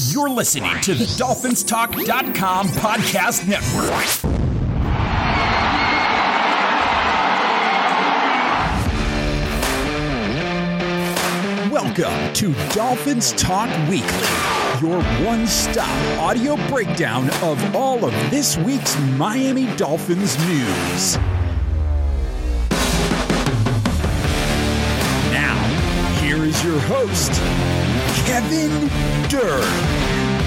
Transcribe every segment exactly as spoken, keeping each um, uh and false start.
You're listening to the Dolphins Talk dot com podcast network. Welcome to Dolphins Talk Weekly, your one-stop audio breakdown of all of this week's Miami Dolphins news. Now, here is your host, Kevin Dern.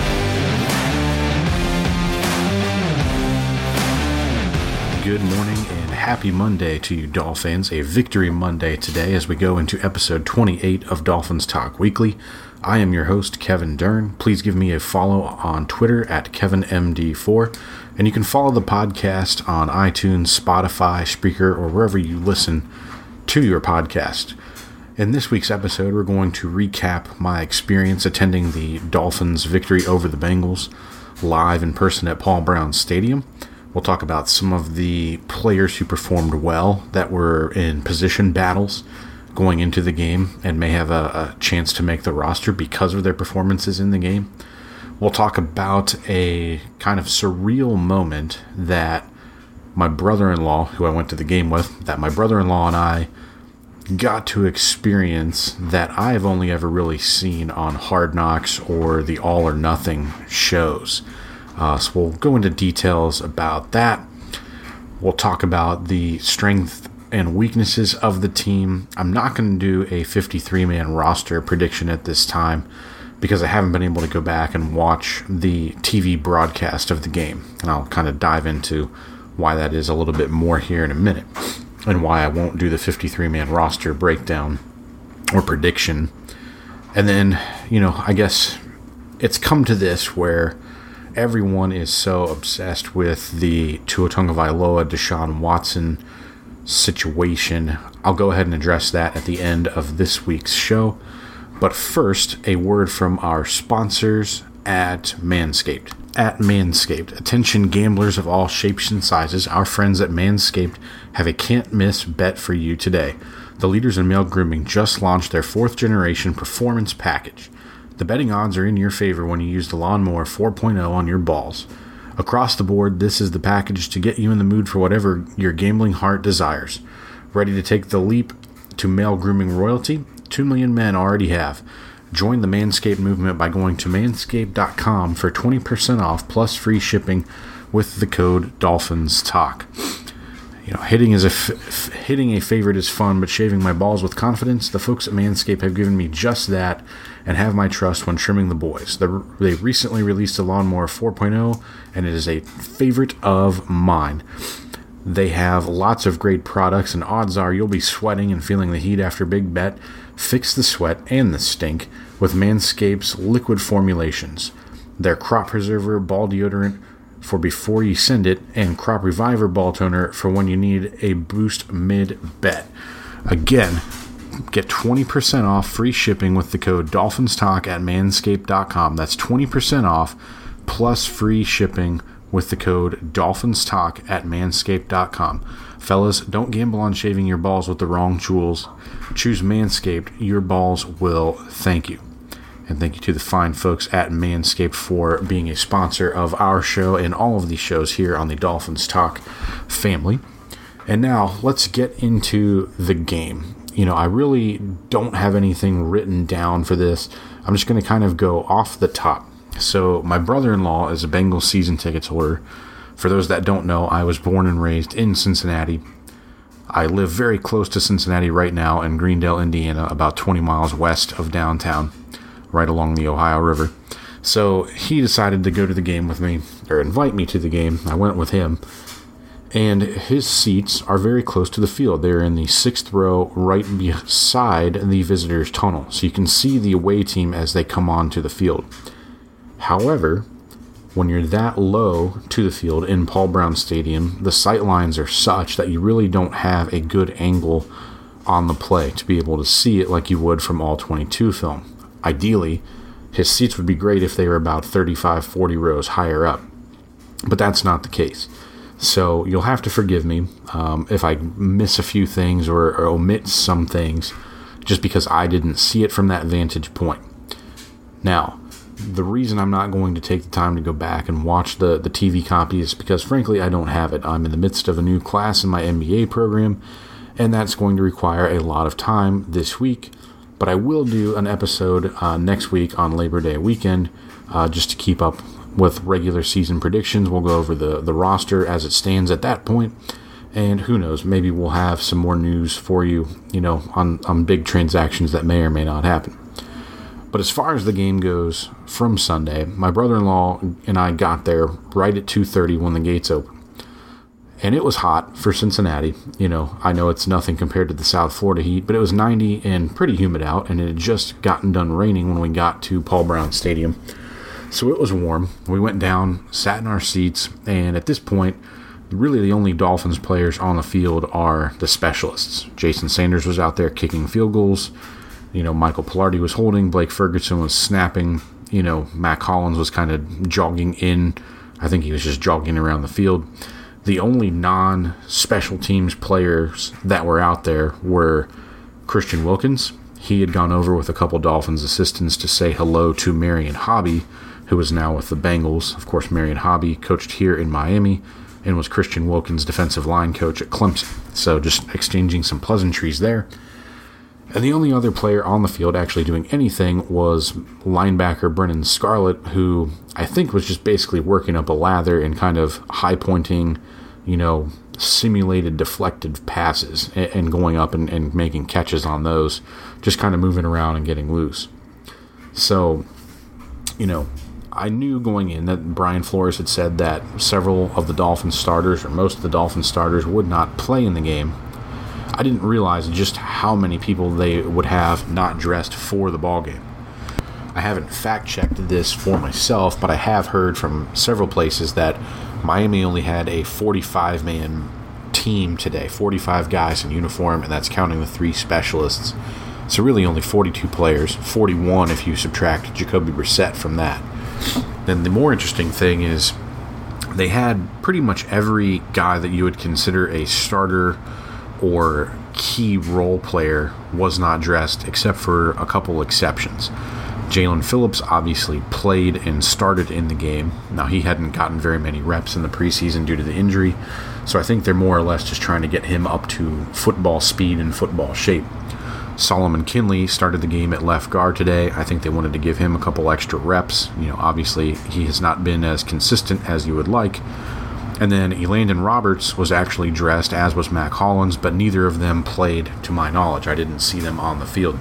Good morning and happy Monday to you Dolphins. A victory Monday today as we go into episode twenty-eight of Dolphins Talk Weekly. I am your host, Kevin Dern. Please give me a follow on Twitter at Kevin M D four. And you can follow the podcast on iTunes, Spotify, Spreaker, or wherever you listen to your podcast. In this week's episode, we're going to recap my experience attending the Dolphins' victory over the Bengals live in person at Paul Brown Stadium. We'll talk about some of the players who performed well that were in position battles going into the game and may have a, a chance to make the roster because of their performances in the game. We'll talk about a kind of surreal moment that my brother-in-law, who I went to the game with, that my brother-in-law and I got to experience that I've only ever really seen on Hard Knocks or the All or Nothing shows. Uh, so we'll go into details about that. We'll talk about the strength and weaknesses of the team. I'm not going to do a fifty-three man roster prediction at this time because I haven't been able to go back and watch the T V broadcast of the game. And I'll kind of dive into why that is a little bit more here in a minute and why I won't do the fifty-three man roster breakdown or prediction. And then, you know, I guess it's come to this where everyone is so obsessed with the Tua Tagovailoa, Deshaun Watson situation. I'll go ahead and address that at the end of this week's show. But first, a word from our sponsors at Manscaped. At Manscaped, attention gamblers of all shapes and sizes, our friends at Manscaped have a can't-miss bet for you today. The leaders in male grooming just launched their fourth-generation performance package. The betting odds are in your favor when you use the Lawnmower four point oh on your balls. Across the board, this is the package to get you in the mood for whatever your gambling heart desires. Ready to take the leap to male grooming royalty? Two million men already have. Join the Manscaped movement by going to manscaped dot com for twenty percent off plus free shipping with the code DolphinsTalk. You know, hitting is a f- f- hitting a favorite is fun, but shaving my balls with confidence, the folks at Manscaped have given me just that and have my trust when trimming the boys. The, they recently released a Lawnmower four point oh, and it is a favorite of mine. They have lots of great products, and odds are you'll be sweating and feeling the heat after Big Bet. Fix the sweat and the stink with Manscaped's liquid formulations. Their Crop Preserver Ball Deodorant for before you send it, and Crop Reviver Ball Toner for when you need a boost mid-bet. Again, get twenty percent off free shipping with the code DolphinsTalk at manscaped dot com. That's twenty percent off plus free shipping with the code DolphinsTalk at manscaped dot com. Fellas, don't gamble on shaving your balls with the wrong tools. Choose Manscaped. Your balls will thank you. And thank you to the fine folks at Manscaped for being a sponsor of our show and all of these shows here on the Dolphins Talk family. And now let's get into the game. You know, I really don't have anything written down for this. I'm just going to kind of go off the top. So my brother-in-law is a Bengals season tickets holder. For those that don't know, I was born and raised in Cincinnati. I live very close to Cincinnati right now in Greendale, Indiana, about twenty miles west of downtown, right along the Ohio River. So he decided to go to the game with me, or invite me to the game. I went with him. And his seats are very close to the field. They're in the sixth row right beside the visitors' tunnel. So you can see the away team as they come onto the field. However, when you're that low to the field in Paul Brown Stadium, the sight lines are such that you really don't have a good angle on the play to be able to see it like you would from all twenty-two film. Ideally, his seats would be great if they were about thirty-five, forty rows higher up. But that's not the case. So you'll have to forgive me um, if I miss a few things or, or omit some things just because I didn't see it from that vantage point. Now, the reason I'm not going to take the time to go back and watch the, the T V copy is because, frankly, I don't have it. I'm in the midst of a new class in my M B A program, and that's going to require a lot of time this week. But I will do an episode uh, next week on Labor Day weekend uh, just to keep up with regular season predictions. We'll go over the, the roster as it stands at that point. And who knows, maybe we'll have some more news for you, you know, on, on big transactions that may or may not happen. But as far as the game goes from Sunday, my brother-in-law and I got there right at two thirty when the gates opened. And it was hot for Cincinnati. You know, I know it's nothing compared to the South Florida heat, but it was ninety and pretty humid out, and it had just gotten done raining when we got to Paul Brown Stadium. So it was warm. We went down, sat in our seats, and at this point, really the only Dolphins players on the field are the specialists. Jason Sanders was out there kicking field goals. You know, Michael Pilardi was holding. Blake Ferguson was snapping. You know, Mac Hollins was kind of jogging in. I think he was just jogging around the field. The only non-special teams players that were out there were Christian Wilkins. He had gone over with a couple Dolphins assistants to say hello to Marion Hobby, who is now with the Bengals. Of course, Marion Hobby coached here in Miami and was Christian Wilkins' defensive line coach at Clemson. So just exchanging some pleasantries there. And the only other player on the field actually doing anything was linebacker Brennan Scarlett, who I think was just basically working up a lather and kind of high-pointing, you know, simulated deflected passes and going up and, and making catches on those, just kind of moving around and getting loose. So, you know, I knew going in that Brian Flores had said that several of the Dolphins starters, or most of the Dolphins starters, would not play in the game. I didn't realize just how many people they would have not dressed for the ball game. I haven't fact-checked this for myself, but I have heard from several places that Miami only had a forty-five man team today, forty-five guys in uniform, and that's counting the three specialists. So really only forty-two players, forty-one if you subtract Jacoby Brissett from that. Then the more interesting thing is they had pretty much every guy that you would consider a starter or key role player was not dressed, except for a couple exceptions. Jalen Phillips obviously played and started in the game. Now, he hadn't gotten very many reps in the preseason due to the injury, so I think they're more or less just trying to get him up to football speed and football shape. Solomon Kinley started the game at left guard today. I think they wanted to give him a couple extra reps. You know, obviously, he has not been as consistent as you would like. And then Elandon Roberts was actually dressed, as was Mac Hollins, but neither of them played to my knowledge. I didn't see them on the field.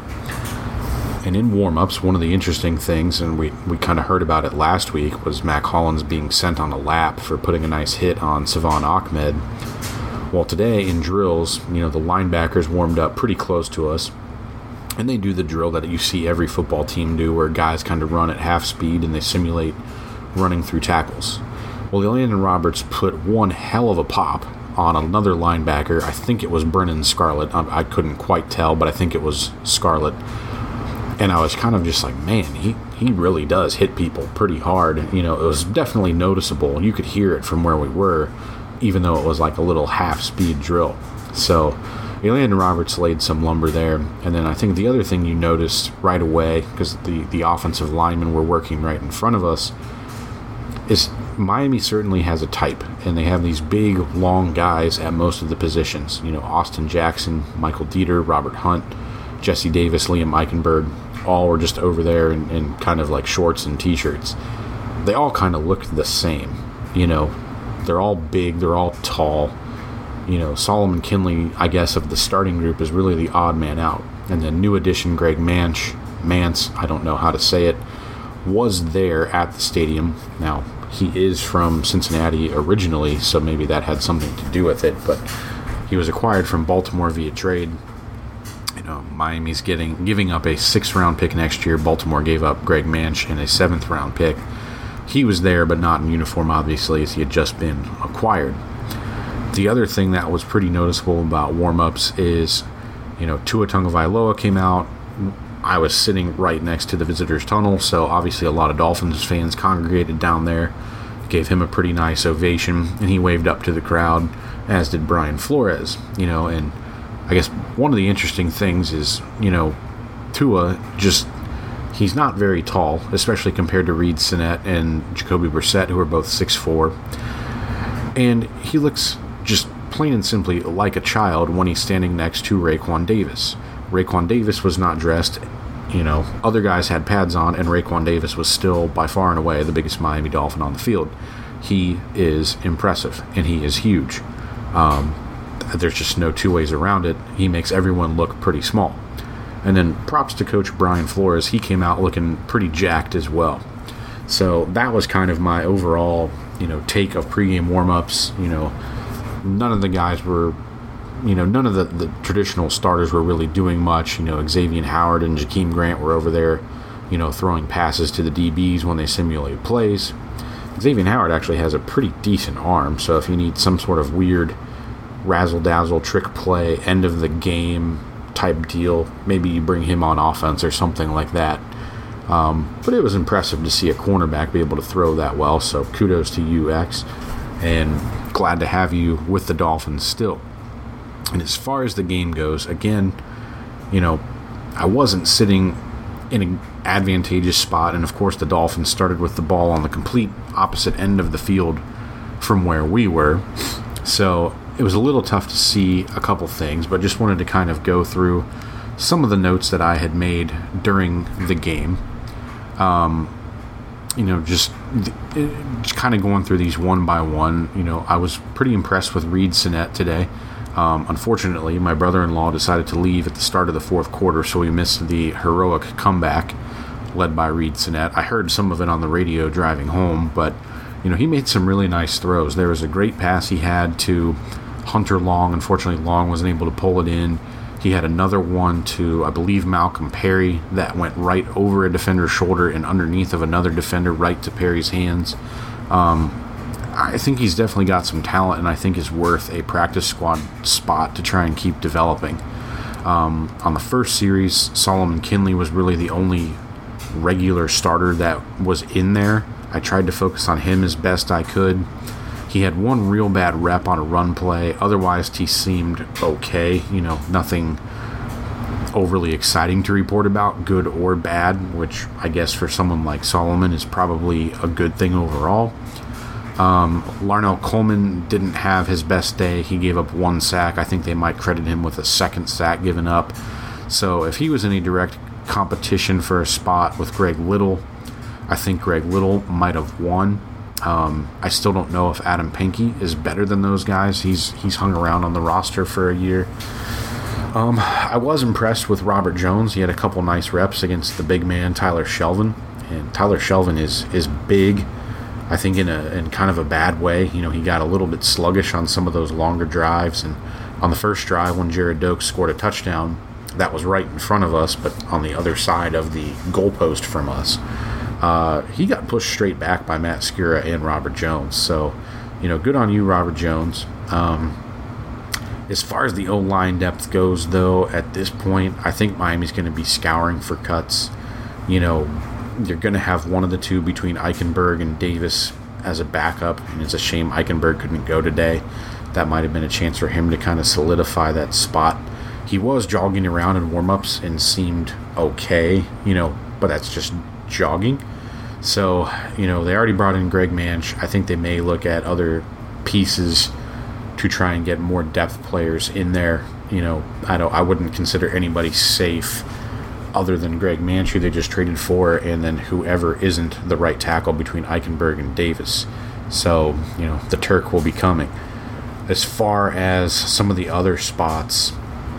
And in warm-ups, one of the interesting things, and we, we kind of heard about it last week, was Mac Hollins being sent on a lap for putting a nice hit on Savon Ahmed. Well, today in drills, you know, the linebackers warmed up pretty close to us, and they do the drill that you see every football team do, where guys kind of run at half speed and they simulate running through tackles. Well, Elandon Roberts put one hell of a pop on another linebacker. I think it was Brennan Scarlett. I, I couldn't quite tell, but I think it was Scarlett. And I was kind of just like, man, he, he really does hit people pretty hard. You know, it was definitely noticeable. You could hear it from where we were, even though it was like a little half-speed drill. So Elandon Roberts laid some lumber there. And then I think the other thing you noticed right away, because the, the offensive linemen were working right in front of us, is Miami certainly has a type, and they have these big, long guys at most of the positions. You know, Austin Jackson, Michael Dieter, Robert Hunt, Jesse Davis, Liam Eichenberg, all were just over there in, in kind of like shorts and t-shirts. They all kind of looked the same. You know, they're all big, they're all tall. You know, Solomon Kinley, I guess, of the starting group is really the odd man out. And then new addition Greg Manch, Mance, I don't know how to say it, was there at the stadium. Now, he is from Cincinnati originally, so maybe that had something to do with it, but he was acquired from Baltimore via trade. You know, Miami's getting giving up a sixth-round pick next year. Baltimore gave up Greg Manch and a seventh-round pick. He was there, but not in uniform, obviously, as he had just been acquired. The other thing that was pretty noticeable about warm-ups is, you know, Tua Tagovailoa came out. I was sitting right next to the visitors' tunnel, so obviously a lot of Dolphins fans congregated down there, gave him a pretty nice ovation, and he waved up to the crowd, as did Brian Flores. You know, and I guess one of the interesting things is, you know, Tua just, he's not very tall, especially compared to Reid Sinnett and Jacoby Brissett, who are both six foot four. And he looks just plain and simply like a child when he's standing next to Raekwon Davis. Raekwon Davis was not dressed. You know, other guys had pads on, and Raekwon Davis was still by far and away the biggest Miami Dolphin on the field. He is impressive, and he is huge. Um, there's just no two ways around it. He makes everyone look pretty small. And then props to Coach Brian Flores. He came out looking pretty jacked as well. So that was kind of my overall, you know, take of pregame warm-ups. You know, none of the guys were, you know, none of the, the traditional starters were really doing much. You know, Xavier Howard and Jakeem Grant were over there, you know, throwing passes to the D Bs when they simulate plays. Xavier Howard actually has a pretty decent arm, so if you need some sort of weird razzle-dazzle trick play, end of the game type deal, maybe you bring him on offense or something like that. Um, but it was impressive to see a cornerback be able to throw that well, so kudos to you, X, and glad to have you with the Dolphins still. And as far as the game goes, again, you know, I wasn't sitting in an advantageous spot, and of course the Dolphins started with the ball on the complete opposite end of the field from where we were, so it was a little tough to see a couple things, but just wanted to kind of go through some of the notes that I had made during the game. Um, you know, just, just kind of going through these one by one. You know, I was pretty impressed with Reid Sinnett today. Um, unfortunately, my brother-in-law decided to leave at the start of the fourth quarter, so we missed the heroic comeback led by Reid Sinnett. I heard some of it on the radio driving home, but, you know, he made some really nice throws. There was a great pass he had to Hunter Long. Unfortunately, Long wasn't able to pull it in. He had another one to, I believe, Malcolm Perry that went right over a defender's shoulder and underneath of another defender right to Perry's hands. Um, I think he's definitely got some talent, and I think is worth a practice squad spot to try and keep developing. Um, on the first series, Solomon Kinley was really the only regular starter that was in there. I tried to focus on him as best I could. He had one real bad rep on a run play. Otherwise, he seemed okay. You know, nothing overly exciting to report about, good or bad, which I guess for someone like Solomon is probably a good thing overall. Um, Larnell Coleman didn't have his best day. He gave up one sack. I think they might credit him with a second sack given up. So if he was in a direct competition for a spot with Greg Little, I think Greg Little might have won. Um, I still don't know if Adam Pankey is better than those guys. He's he's hung around on the roster for a year. Um, I was impressed with Robert Jones. He had a couple nice reps against the big man Tyler Shelvin, and Tyler Shelvin is is big. I think in a in kind of a bad way. You know, he got a little bit sluggish on some of those longer drives, and on the first drive when Jared Doak scored a touchdown, that was right in front of us, but on the other side of the goalpost from us. Uh, he got pushed straight back by Matt Skura and Robert Jones. So, you know, good on you, Robert Jones. Um, as far as the O-line depth goes, though, at this point, I think Miami's going to be scouring for cuts. You know, you're going to have one of the two between Eichenberg and Davis as a backup, and it's a shame Eichenberg couldn't go today. That might have been a chance for him to kind of solidify that spot. He was jogging around in warm-ups and seemed okay, you know, but that's just jogging. So, you know, they already brought in Greg Manch. I think they may look at other pieces to try and get more depth players in there. You know, I don't I wouldn't consider anybody safe other than Greg Manch, who they just traded for, and then whoever isn't the right tackle between Eichenberg and Davis. So, you know, the Turk will be coming. As far as some of the other spots,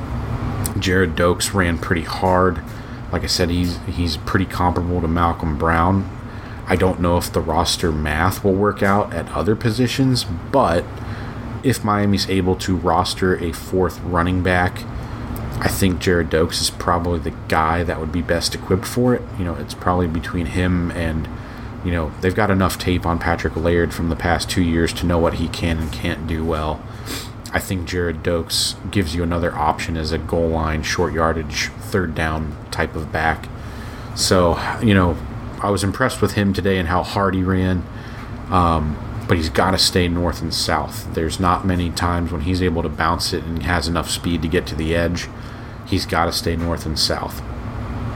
Jared Doakes ran pretty hard. Like I said, he's he's pretty comparable to Malcolm Brown. I don't know if the roster math will work out at other positions, but if Miami's able to roster a fourth running back, I think Jared Doakes is probably the guy that would be best equipped for it. You know, it's probably between him and, you know, they've got enough tape on Patrick Laird from the past two years to know what he can and can't do well. I think Jared Doakes gives you another option as a goal line, short yardage, third down type of back. So, you know, I was impressed with him today and how hard he ran, um, but he's got to stay north and south. There's not many times when he's able to bounce it and has enough speed to get to the edge. He's got to stay north and south.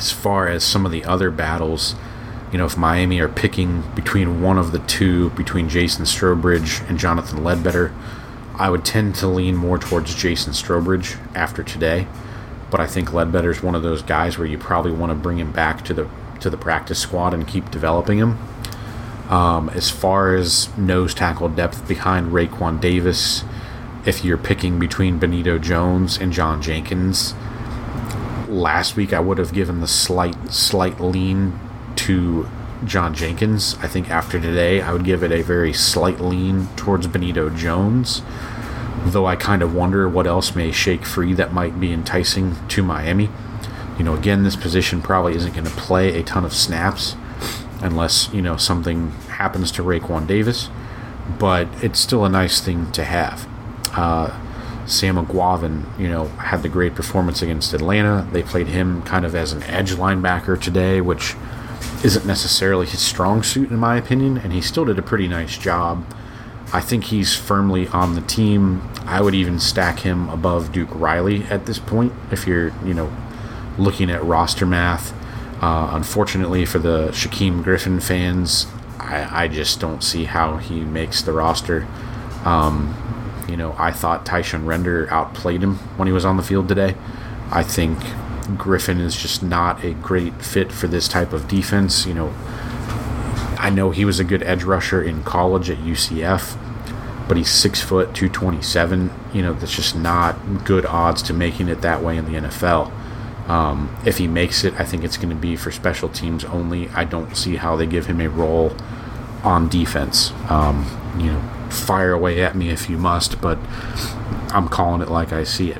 as far as some of the other battles, you know, if Miami are picking between one of the two, between Jason Strowbridge and Jonathan Ledbetter, I would tend to lean more towards Jason Strowbridge after today. But I think Ledbetter's one of those guys where you probably want to bring him back to the to the practice squad and keep developing him. Um, as far as nose tackle depth behind Raekwon Davis, if you're picking between Benito Jones and John Jenkins, last week I would have given the slight slight lean to John Jenkins. I think after today I would give it a very slight lean towards Benito Jones, though I kind of wonder what else may shake free that might be enticing to Miami. You know, again, this position probably isn't going to play a ton of snaps unless, you know, something happens to Raekwon Davis, but it's still a nice thing to have. Uh, Sam Aguavin, you know, had the great performance against Atlanta. They played him kind of as an edge linebacker today, which isn't necessarily his strong suit in my opinion, and he still did a pretty nice job. I think he's firmly on the team. I would even stack him above Duke Riley at this point if you're, you know, looking at roster math. Uh, unfortunately for the Shaquem Griffin fans, I, I just don't see how he makes the roster. Um, you know, I thought Tyshawn Render outplayed him when he was on the field today. I think Griffin is just not a great fit for this type of defense. You know, I know he was a good edge rusher in college at U C F, but he's six foot two twenty-seven. You know, that's just not good odds to making it that way in the N F L. Um, if he makes it, I think it's going to be for special teams only. I don't see how they give him a role on defense. Um, you know, fire away at me if you must, but I'm calling it like I see it.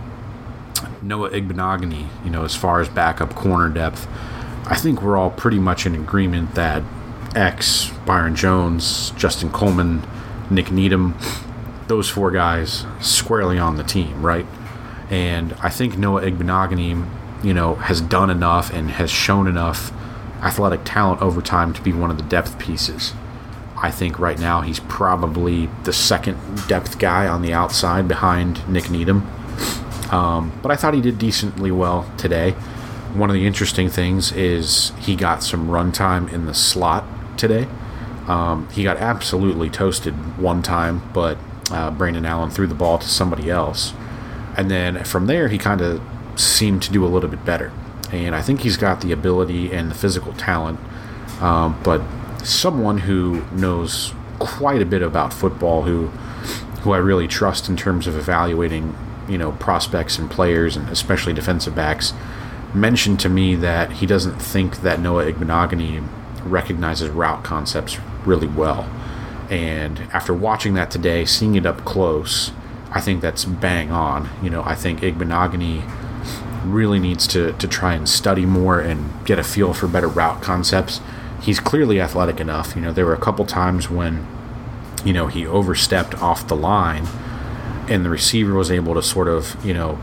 Noah Igbenogany, you know, as far as backup corner depth, I think we're all pretty much in agreement that X, Byron Jones, Justin Coleman, Nick Needham, those four guys squarely on the team, right? And I think Noah Igbenogany, you know, has done enough and has shown enough athletic talent over time to be one of the depth pieces. I think right now he's probably the second depth guy on the outside behind Nick Needham. Um, but I thought he did decently well today. One of the interesting things is he got some run time in the slot today. Um, he got absolutely toasted one time, but uh, Brandon Allen threw the ball to somebody else. And then from there, he kind of seemed to do a little bit better. And I think he's got the ability and the physical talent, um, but someone who knows quite a bit about football, who who I really trust in terms of evaluating, you know, prospects and players, and especially defensive backs, mentioned to me that he doesn't think that Noah Igbenogany recognizes route concepts really well. And after watching that today, seeing it up close, I think that's bang on. You know, I think Igbenogany really needs to, to try and study more and get a feel for better route concepts. He's clearly athletic enough. You know, there were a couple times when, you know, he overstepped off the line and the receiver was able to sort of, you know,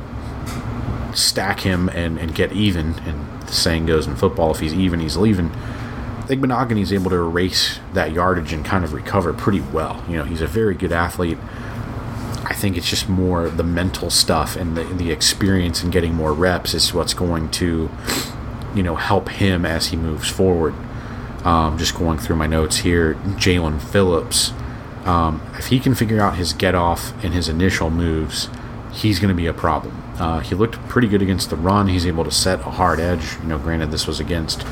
stack him and, and get even. And the saying goes in football, if he's even, he's leaving. Igbenogany is able to erase that yardage and kind of recover pretty well. You know, he's a very good athlete. I think it's just more the mental stuff and the, the experience and getting more reps is what's going to, you know, help him as he moves forward. Um, just going through my notes here, Jalen Phillips, um, if he can figure out his get-off and his initial moves, he's going to be a problem. Uh, he looked pretty good against the run. He's able to set a hard edge. You know, granted, this was against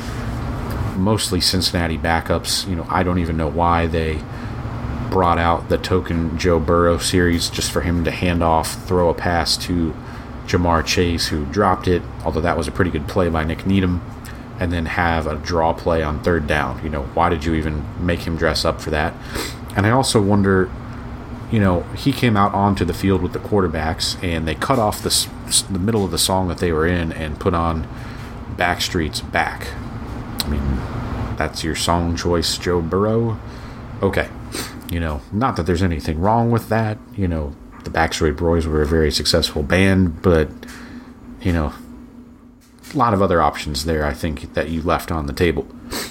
mostly Cincinnati backups. You know, I don't even know why they brought out the token Joe Burrow series just for him to hand off, throw a pass to Jamar Chase, who dropped it, although that was a pretty good play by Nick Needham, and then have a draw play on third down. You know, why did you even make him dress up for that? And I also wonder, you know, he came out onto the field with the quarterbacks, and they cut off the, the middle of the song that they were in and put on Backstreet's Back. I mean, that's your song choice, Joe Burrow? Okay. You know, not that there's anything wrong with that. You know, the Backstreet Boys were a very successful band, but, you know, a lot of other options there, I think, that you left on the table.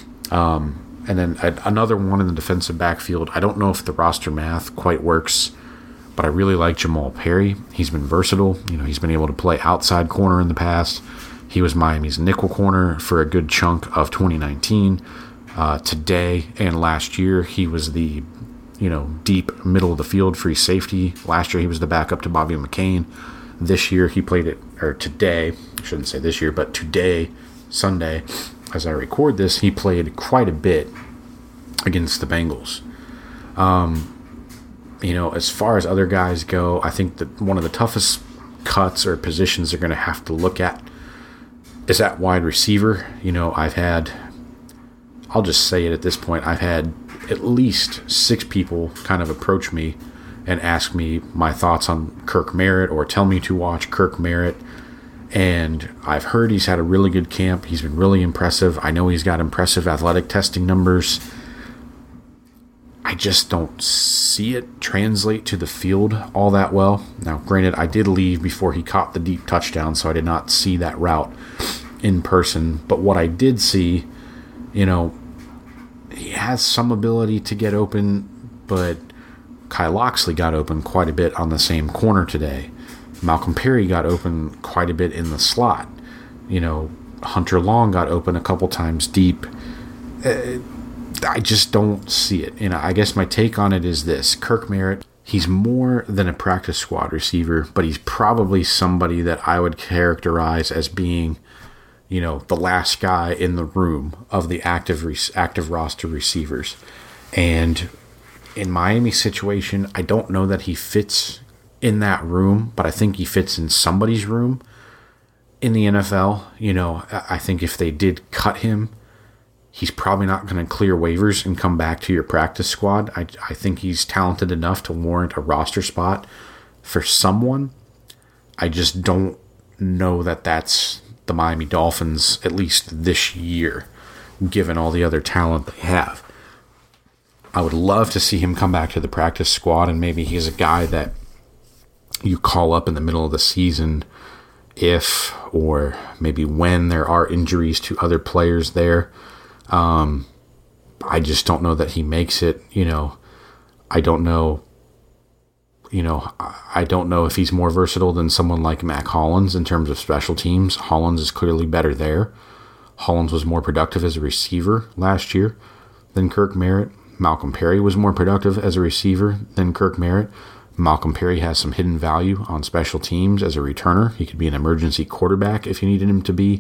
Um, and then a, another one in the defensive backfield. I don't know if the roster math quite works, but I really like Jamal Perry. He's been versatile. You know, he's been able to play outside corner in the past. He was Miami's nickel corner for a good chunk of twenty nineteen. Uh, today and last year, he was the, you know, deep middle of the field free safety. Last year, he was the backup to Bobby McCain. This year, he played it, or today, I shouldn't say this year, but today, Sunday, as I record this, he played quite a bit against the Bengals. Um, you know, as far as other guys go, I think that one of the toughest cuts or positions they're going to have to look at is at wide receiver. You know, I've had, I'll just say it at this point, I've had at least six people kind of approach me and ask me my thoughts on Kirk Merritt or tell me to watch Kirk Merritt. And I've heard he's had a really good camp. He's been really impressive. I know he's got impressive athletic testing numbers. I just don't see it translate to the field all that well. Now, granted, I did leave before he caught the deep touchdown, so I did not see that route in person. But what I did see, you know, he has some ability to get open, but Kyle Loxley got open quite a bit on the same corner today. Malcolm Perry got open quite a bit in the slot. You know, Hunter Long got open a couple times deep. Uh, I just don't see it. You know, I guess my take on it is this. Kirk Merritt, he's more than a practice squad receiver, but he's probably somebody that I would characterize as being, you know, the last guy in the room of the active active roster receivers. And in Miami's situation, I don't know that he fits in that room, but I think he fits in somebody's room in the N F L. You know, I think if they did cut him, he's probably not going to clear waivers and come back to your practice squad. I, I think he's talented enough to warrant a roster spot for someone. I just don't know that that's the Miami Dolphins, at least this year, given all the other talent they have. I would love to see him come back to the practice squad, and maybe he's a guy that you call up in the middle of the season if or maybe when there are injuries to other players there. Um, I just don't know that he makes it. You know, I don't know, you know, I don't know if he's more versatile than someone like Mac Hollins in terms of special teams. Hollins is clearly better there. Hollins was more productive as a receiver last year than Kirk Merritt. Malcolm Perry was more productive as a receiver than Kirk Merritt. Malcolm Perry has some hidden value on special teams as a returner. He could be an emergency quarterback if you needed him to be.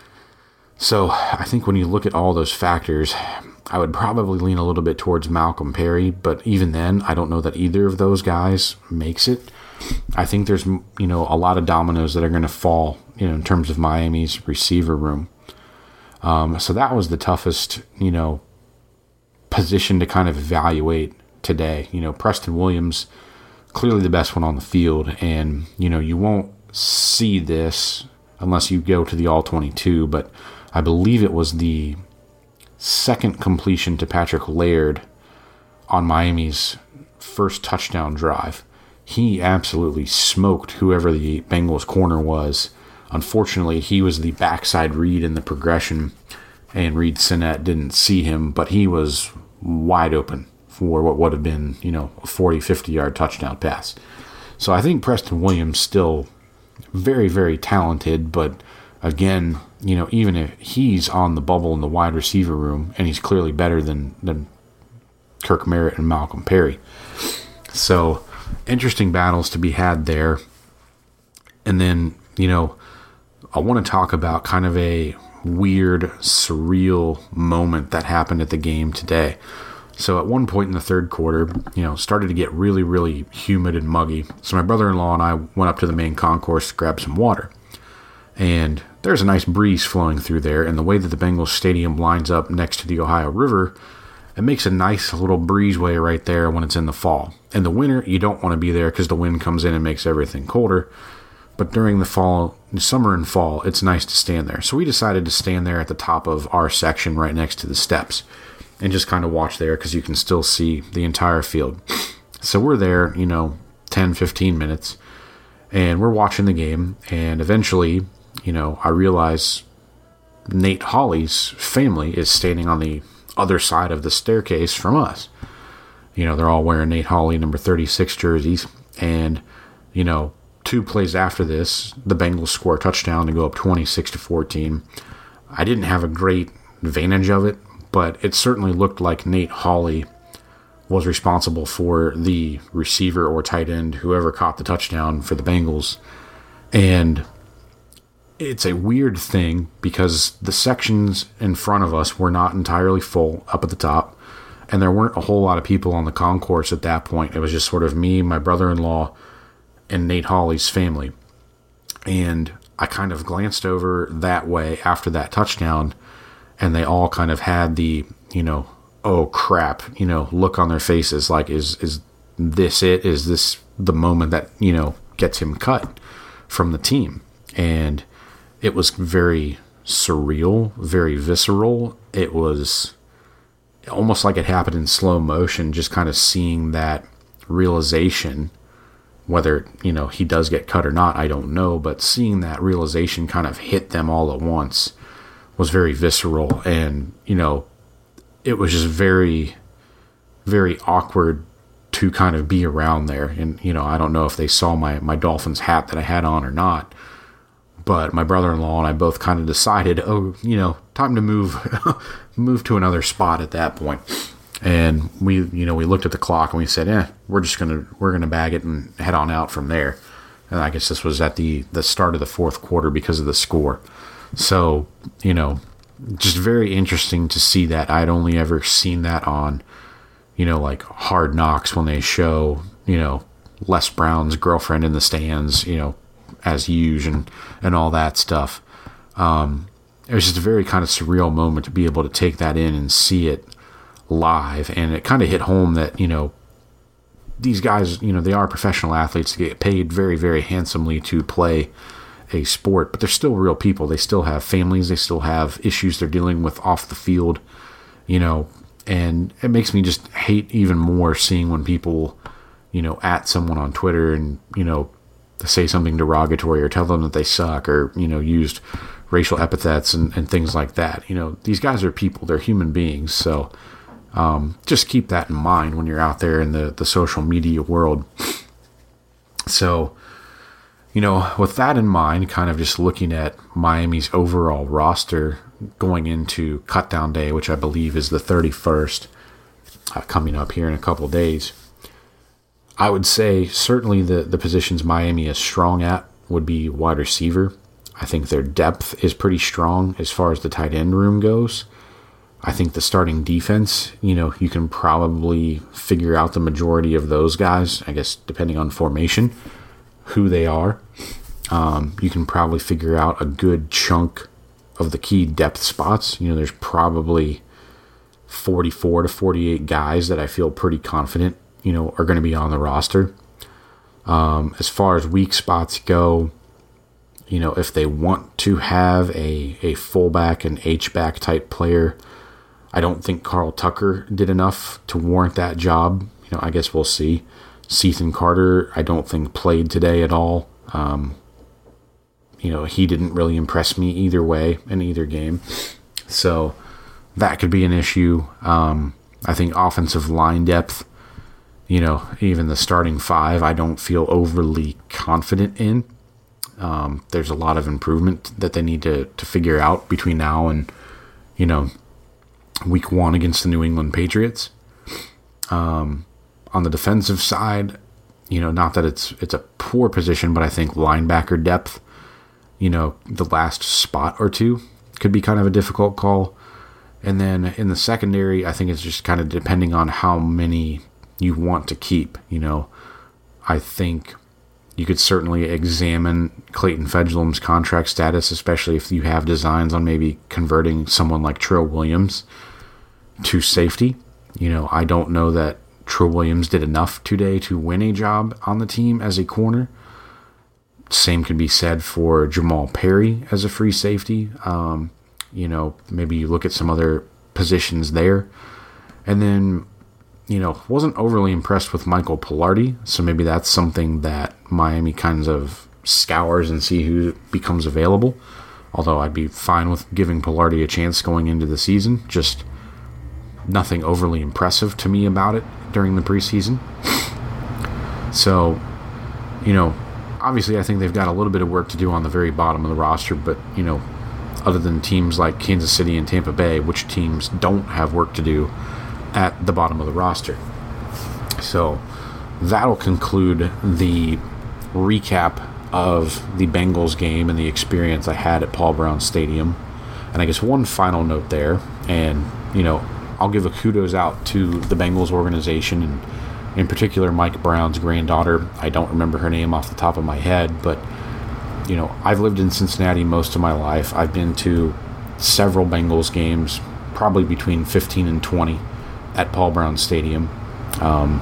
So I think when you look at all those factors, I would probably lean a little bit towards Malcolm Perry, but even then, I don't know that either of those guys makes it. I think there's, you know, a lot of dominoes that are going to fall, you know, in terms of Miami's receiver room. Um, so that was the toughest, you know, position to kind of evaluate today. You know, Preston Williams, clearly the best one on the field, and, you know, you won't see this unless you go to the all twenty-two, but I believe it was the second completion to Patrick Laird on Miami's first touchdown drive. He absolutely smoked whoever the Bengals corner was. Unfortunately, he was the backside read in the progression, and Reed Sinnett didn't see him, but he was wide open for what would have been, you know, a forty, fifty-yard touchdown pass. So I think Preston Williams still very, very talented, but again, you know, even if he's on the bubble in the wide receiver room, and he's clearly better than, than Kirk Merritt and Malcolm Perry. So interesting battles to be had there. And then, you know, I want to talk about kind of a weird, surreal moment that happened at the game today. So at one point in the third quarter, you know, started to get really, really humid and muggy. So my brother-in-law and I went up to the main concourse to grab some water. And there's a nice breeze flowing through there. And the way that the Bengals stadium lines up next to the Ohio River, it makes a nice little breezeway right there when it's in the fall. In the winter, you don't want to be there because the wind comes in and makes everything colder. But during the fall, summer and fall, it's nice to stand there. So we decided to stand there at the top of our section right next to the steps and just kind of watch there because you can still see the entire field. So we're there, you know, ten, fifteen minutes, and we're watching the game. And eventually, you know, I realize Nate Hawley's family is standing on the other side of the staircase from us. You know, they're all wearing Nate Hawley number thirty-six jerseys. And, you know, two plays after this, the Bengals score a touchdown to go up twenty-six to fourteen. I didn't have a great advantage of it, but it certainly looked like Nate Hawley was responsible for the receiver or tight end, whoever caught the touchdown for the Bengals. And it's a weird thing because the sections in front of us were not entirely full up at the top, and there weren't a whole lot of people on the concourse at that point. It was just sort of me, my brother-in-law, and Nate Hawley's family. And I kind of glanced over that way after that touchdown, and they all kind of had the, you know, oh crap, you know, look on their faces like, is is this it? Is this the moment that, you know, gets him cut from the team? And it was very surreal, very visceral. It was almost like it happened in slow motion, just kind of seeing that realization, whether, you know, he does get cut or not, I don't know, but seeing that realization kind of hit them all at once was very visceral. And, you know, it was just very, very awkward to kind of be around there. And, you know, I don't know if they saw my, my Dolphins hat that I had on or not, but my brother-in-law and I both kind of decided, oh, you know, time to move, move to another spot at that point. And we, you know, we looked at the clock and we said, eh, we're just going to, we're going to bag it and head on out from there. And I guess this was at the, the start of the fourth quarter because of the score. So, you know, just very interesting to see that. I'd only ever seen that on, you know, like Hard Knocks when they show, you know, Les Brown's girlfriend in the stands, you know, as usual and, and all that stuff. Um, it was just a very kind of surreal moment to be able to take that in and see it live. And it kind of hit home that, you know, these guys, you know, they are professional athletes, get paid very, very handsomely to play a sport, but they're still real people. They still have families. They still have issues they're dealing with off the field, you know, and it makes me just hate even more seeing when people, you know, at someone on Twitter and, you know, say something derogatory or tell them that they suck or, you know, used racial epithets and, and things like that. You know, these guys are people. They're human beings. So um, just keep that in mind when you're out there in the, the social media world. So, you know, with that in mind, kind of just looking at Miami's overall roster going into Cutdown Day, which I believe is the thirty-first, uh, coming up here in a couple of days, I would say certainly the, the positions Miami is strong at would be wide receiver. I think their depth is pretty strong as far as the tight end room goes. I think the starting defense, you know, you can probably figure out the majority of those guys, I guess, depending on formation, who they are. Um, you can probably figure out a good chunk of the key depth spots. You know, there's probably forty-four to forty-eight guys that I feel pretty confident, you know, are going to be on the roster. Um, as far as weak spots go, you know, if they want to have a, a fullback and H-back type player, I don't think Carl Tucker did enough to warrant that job. You know, I guess we'll see. Cethan Carter, I don't think played today at all. Um, you know, he didn't really impress me either way in either game. So that could be an issue. Um, I think offensive line depth, you know, even the starting five, I don't feel overly confident in. Um, there's a lot of improvement that they need to, to figure out between now and, you know, week one against the New England Patriots. Um, on the defensive side, you know, not that it's it's a poor position, but I think linebacker depth, you know, the last spot or two could be kind of a difficult call. And then in the secondary, I think it's just kind of depending on how many you want to keep. You know, I think you could certainly examine Clayton Fedulum's contract status, especially if you have designs on maybe converting someone like Trill Williams to safety. You know, I don't know that Trill Williams did enough today to win a job on the team as a corner. Same could be said for Jamal Perry as a free safety. Um, you know, maybe you look at some other positions there. And then, you know, wasn't overly impressed with Michael Pilardi, so maybe that's something that Miami kind of scours and see who becomes available. Although I'd be fine with giving Pilardi a chance going into the season. Just nothing overly impressive to me about it during the preseason. So, you know, obviously I think they've got a little bit of work to do on the very bottom of the roster, but, you know, other than teams like Kansas City and Tampa Bay, which teams don't have work to do at the bottom of the roster. So that'll conclude the recap of the Bengals game and the experience I had at Paul Brown Stadium. And I guess one final note there, and, you know, I'll give a kudos out to the Bengals organization, and in particular Mike Brown's granddaughter. I don't remember her name off the top of my head, but, you know, I've lived in Cincinnati most of my life. I've been to several Bengals games, probably between fifteen and twenty at Paul Brown Stadium. Um,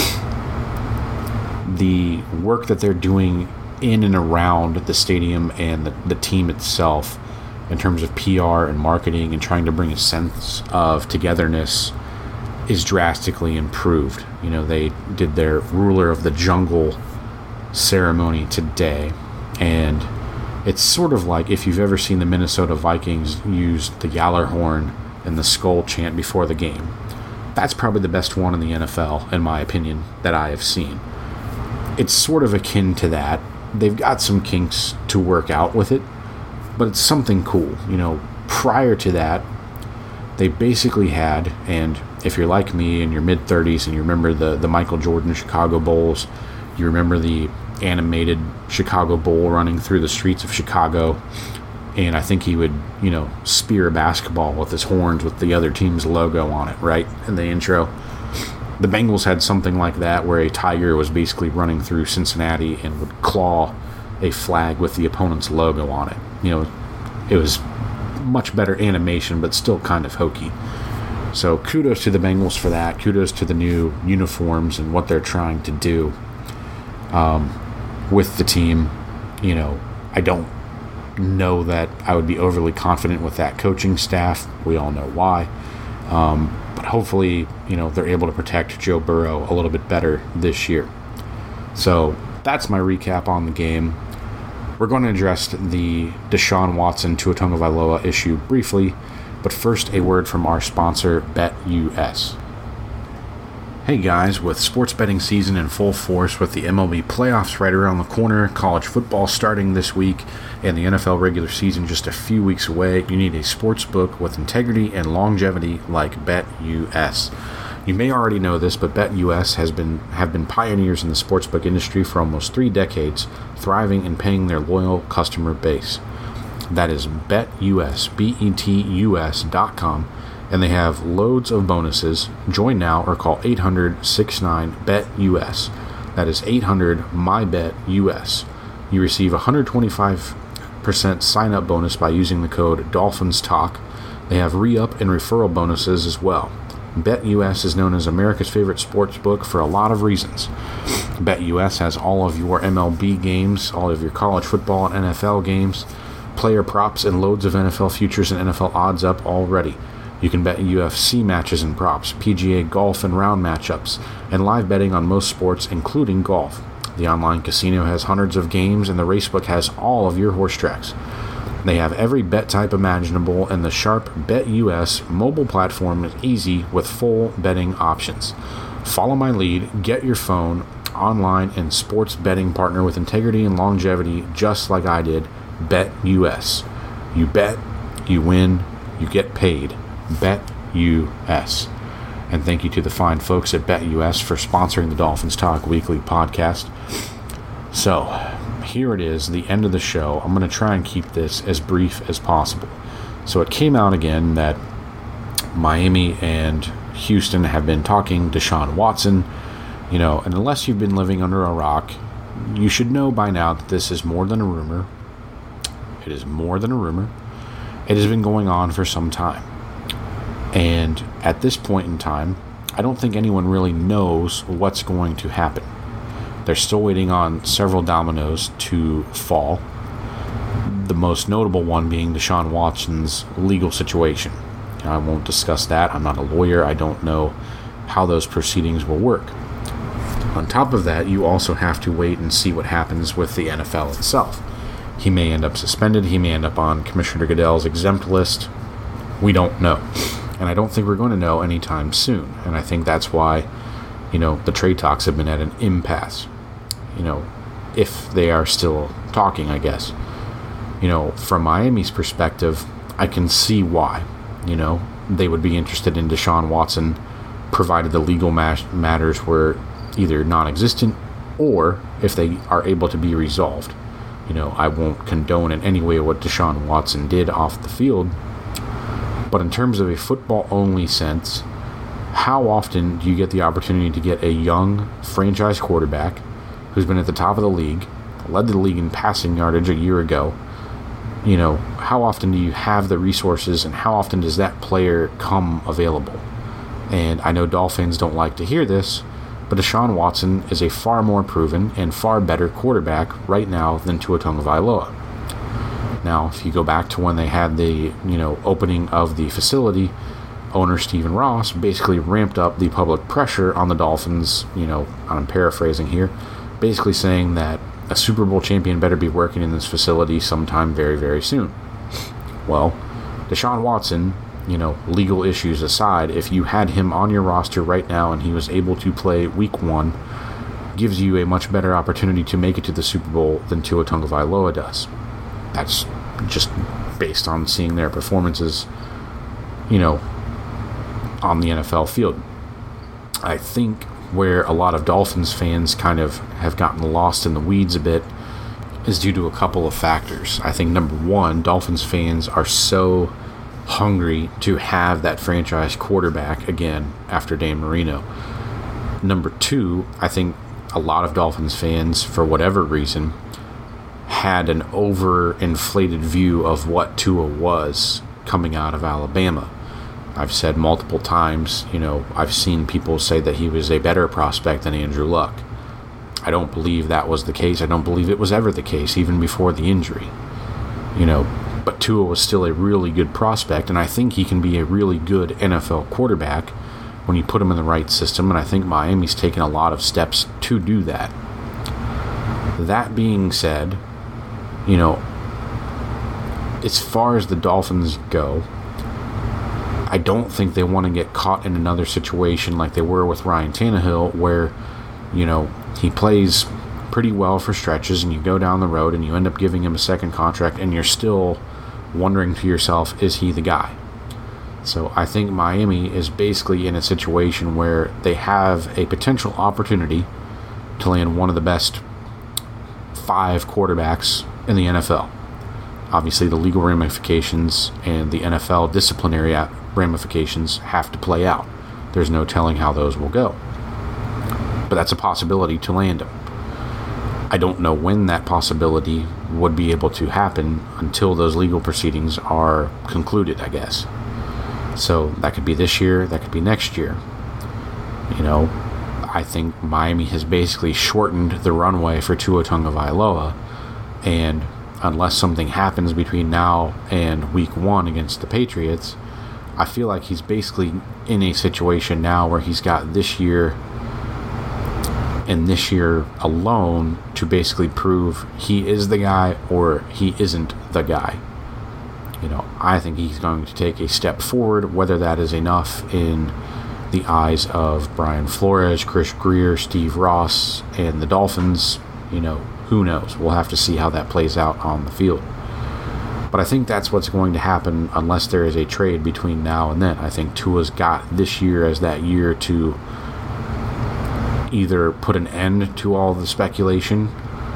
the work that they're doing in and around the stadium and the, the team itself in terms of P R and marketing and trying to bring a sense of togetherness is drastically improved. You know, they did their Ruler of the Jungle ceremony today, and it's sort of like if you've ever seen the Minnesota Vikings use the Gjallarhorn and the Skull chant before the game. That's probably the best one in the N F L, in my opinion, that I have seen. It's sort of akin to that. They've got some kinks to work out with it, but it's something cool. You know, prior to that, they basically had, and if you're like me in your mid-thirties and you remember the, the Michael Jordan Chicago Bulls, you remember the animated Chicago Bull running through the streets of Chicago, and I think he would, you know, spear a basketball with his horns with the other team's logo on it, right, in the intro. The Bengals had something like that where a tiger was basically running through Cincinnati and would claw a flag with the opponent's logo on it. You know, it was much better animation, but still kind of hokey. So kudos to the Bengals for that. Kudos to the new uniforms and what they're trying to do um, with the team. You know, I don't know that I would be overly confident with that coaching staff. We all know why. Um, but hopefully, you know, they're able to protect Joe Burrow a little bit better this year. So that's my recap on the game. We're going to address the Deshaun Watson Tua Tagovailoa issue briefly, but first a word from our sponsor, BetUS. Hey guys, with sports betting season in full force, with the M L B playoffs right around the corner, college football starting this week, and the N F L regular season just a few weeks away, you need a sports book with integrity and longevity like BetUS. You may already know this, but BetUS has been have been pioneers in the sportsbook industry for almost three decades, thriving and paying their loyal customer base. That is BetUS, B E T U S dot com, and they have loads of bonuses. Join now or call eight hundred, six nine, B E T U S. That is eight hundred, M Y B E T U S. You receive a one hundred twenty-five percent sign-up bonus by using the code DolphinsTalk. They have re-up and referral bonuses as well. BetUS is known as America's favorite sports book for a lot of reasons. BetUS has all of your M L B games, all of your college football and N F L games, player props, and loads of N F L futures and N F L odds up already. You can bet U F C matches and props, P G A golf and round matchups, and live betting on most sports, including golf. The online casino has hundreds of games, and the racebook has all of your horse tracks. They have every bet type imaginable, and the sharp BetUS mobile platform is easy with full betting options. Follow my lead, get your phone, online, and sports betting partner with integrity and longevity just like I did. BetUS. You bet, you win, you get paid. BetUS. And thank you to the fine folks at BetUS for sponsoring the Dolphins Talk Weekly podcast. So, here it is, the end of the show. I'm going to try and keep this as brief as possible. So it came out again that Miami and Houston have been talking Deshaun Watson. You know, and unless you've been living under a rock, you should know by now that this is more than a rumor. It is more than a rumor. It has been going on for some time. And at this point in time, I don't think anyone really knows what's going to happen. They're still waiting on several dominoes to fall. The most notable one being Deshaun Watson's legal situation. I won't discuss that. I'm not a lawyer. I don't know how those proceedings will work. On top of that, you also have to wait and see what happens with the N F L itself. He may end up suspended. He may end up on Commissioner Goodell's exempt list. We don't know. And I don't think we're going to know anytime soon. And I think that's why, you know, the trade talks have been at an impasse. You know, if they are still talking, I guess. You know, from Miami's perspective, I can see why. You know, they would be interested in Deshaun Watson, provided the legal ma- matters were either non-existent or if they are able to be resolved. You know, I won't condone in any way what Deshaun Watson did off the field, but in terms of a football-only sense, how often do you get the opportunity to get a young franchise quarterback who's been at the top of the league, led the league in passing yardage a year ago? You know, how often do you have the resources, and how often does that player come available? And I know Dolphins don't like to hear this, but Deshaun Watson is a far more proven and far better quarterback right now than Tua Tagovailoa. Now, if you go back to when they had the, you know, opening of the facility, owner Stephen Ross basically ramped up the public pressure on the Dolphins, you know, I'm paraphrasing here, basically saying that a Super Bowl champion better be working in this facility sometime very, very soon. Well, Deshaun Watson, you know, legal issues aside, if you had him on your roster right now and he was able to play week one, gives you a much better opportunity to make it to the Super Bowl than Tua Tagovailoa does. That's just based on seeing their performances, you know, on the N F L field. I think where a lot of Dolphins fans kind of have gotten lost in the weeds a bit is due to a couple of factors. I think number one, Dolphins fans are so hungry to have that franchise quarterback again after Dan Marino. Number two, I think a lot of Dolphins fans, for whatever reason, had an overinflated view of what Tua was coming out of Alabama. I've said multiple times, you know, I've seen people say that he was a better prospect than Andrew Luck. I don't believe that was the case. I don't believe it was ever the case, even before the injury. You know, but Tua was still a really good prospect, and I think he can be a really good N F L quarterback when you put him in the right system, and I think Miami's taken a lot of steps to do that. That being said, you know, as far as the Dolphins go, I don't think they want to get caught in another situation like they were with Ryan Tannehill, where, you know, he plays pretty well for stretches and you go down the road and you end up giving him a second contract and you're still wondering to yourself, is he the guy? So I think Miami is basically in a situation where they have a potential opportunity to land one of the best five quarterbacks in the N F L. Obviously, the legal ramifications and the N F L disciplinary ramifications have to play out. There's no telling how those will go. But that's a possibility to land him. I don't know when that possibility would be able to happen until those legal proceedings are concluded, I guess. So that could be this year, that could be next year. You know, I think Miami has basically shortened the runway for Tua Tagovailoa, and unless something happens between now and week one against the Patriots, I feel like he's basically in a situation now where he's got this year and this year alone to basically prove he is the guy or he isn't the guy. You know, I think he's going to take a step forward, whether that is enough in the eyes of Brian Flores, Chris Grier, Steve Ross, and the Dolphins. You know, who knows? We'll have to see how that plays out on the field. But I think that's what's going to happen unless there is a trade between now and then. I think Tua's got this year as that year to either put an end to all the speculation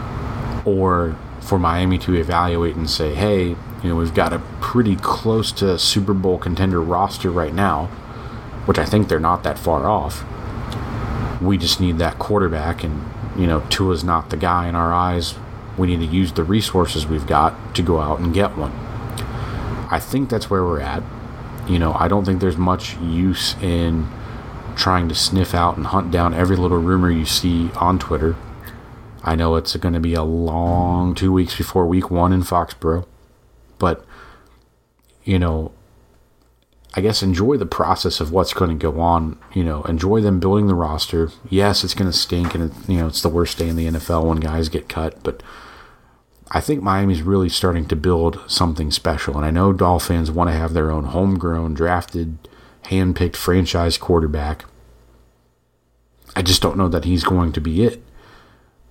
or for Miami to evaluate and say, hey, you know, we've got a pretty close to Super Bowl contender roster right now, which I think they're not that far off. We just need that quarterback, and, you know, Tua's not the guy in our eyes. We need to use the resources we've got to go out and get one. I think that's where we're at. You know, I don't think there's much use in trying to sniff out and hunt down every little rumor you see on Twitter. I know it's going to be a long two weeks before week one in Foxborough, but, you know, I guess enjoy the process of what's going to go on. You know, enjoy them building the roster. Yes, it's going to stink, and, it, you know, it's the worst day in the N F L when guys get cut, but I think Miami's really starting to build something special, and I know Dolphins want to have their own homegrown, drafted, hand-picked franchise quarterback. I just don't know that he's going to be it.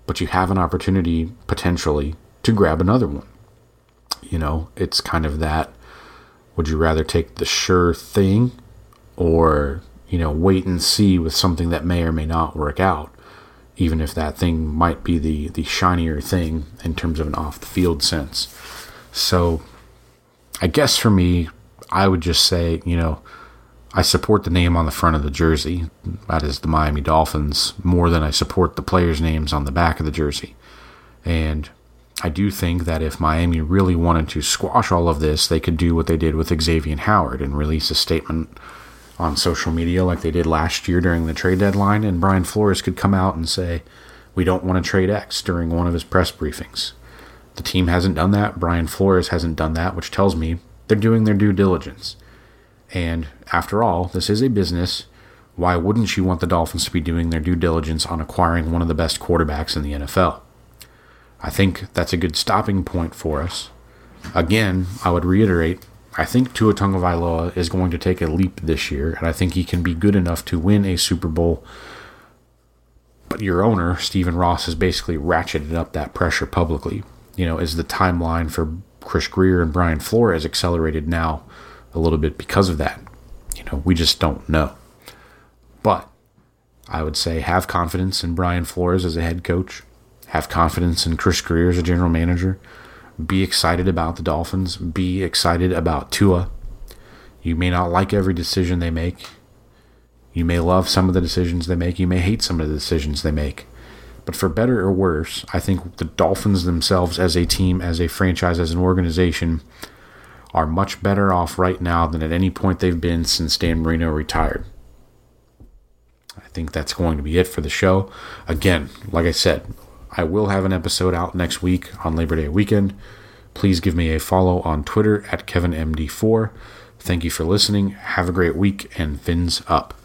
but you have an opportunity potentially to grab another one. You know, it's kind of that, would you rather take the sure thing or, you know, wait and see with something that may or may not work out, even if that thing might be the, the shinier thing in terms of an off-the-field sense. So I guess for me, I would just say, you know, I support the name on the front of the jersey, that is the Miami Dolphins, more than I support the players' names on the back of the jersey. And I do think that if Miami really wanted to squash all of this, they could do what they did with Xavier Howard and release a statement on social media like they did last year during the trade deadline, and Brian Flores could come out and say, we don't want to trade X during one of his press briefings. The team hasn't done that. Brian Flores hasn't done that, which tells me they're doing their due diligence. And after all, this is a business. Why wouldn't you want the Dolphins to be doing their due diligence on acquiring one of the best quarterbacks in the N F L? I think that's a good stopping point for us. Again, I would reiterate, I think Tua Tagovailoa is going to take a leap this year, and I think he can be good enough to win a Super Bowl. But your owner, Stephen Ross, has basically ratcheted up that pressure publicly. You know, is the timeline for Chris Grier and Brian Flores accelerated now a little bit because of that? You know, we just don't know. But I would say have confidence in Brian Flores as a head coach. Have confidence in Chris Grier as a general manager. Be excited about the Dolphins. Be excited about Tua. You may not like every decision they make. You may love some of the decisions they make. You may hate some of the decisions they make. But for better or worse, I think the Dolphins themselves as a team, as a franchise, as an organization, are much better off right now than at any point they've been since Dan Marino retired. I think that's going to be it for the show. Again, like I said, I will have an episode out next week on Labor Day weekend. Please give me a follow on Twitter at Kevin M D four. Thank you for listening. Have a great week, and fins up.